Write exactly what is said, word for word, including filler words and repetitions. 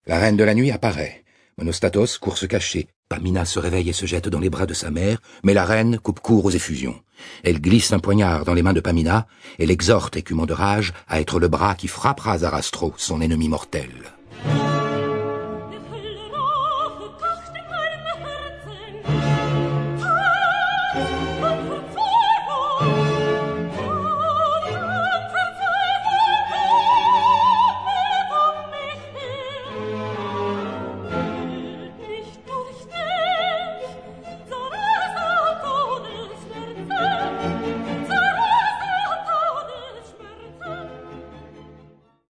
La reine de la nuit apparaît. Monostatos court se cacher. Pamina se réveille et se jette dans les bras de sa mère, mais la reine coupe court aux effusions. Elle glisse un poignard dans les mains de Pamina et l'exhorte, écumant de rage, à être le bras qui frappera Zarastro, son ennemi mortel.